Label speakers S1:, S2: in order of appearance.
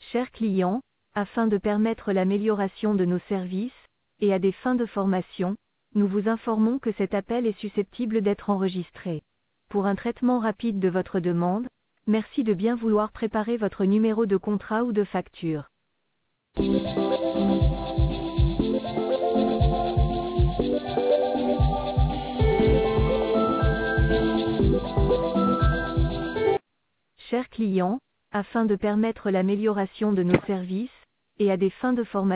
S1: Chers clients, afin de permettre l'amélioration de nos services, et à des fins de formation, nous vous informons que cet appel est susceptible d'être enregistré. Pour un traitement rapide de votre demande, merci de bien vouloir préparer votre numéro de contrat ou de facture. Chers clients, afin de permettre l'amélioration de nos services, et à des fins de formation,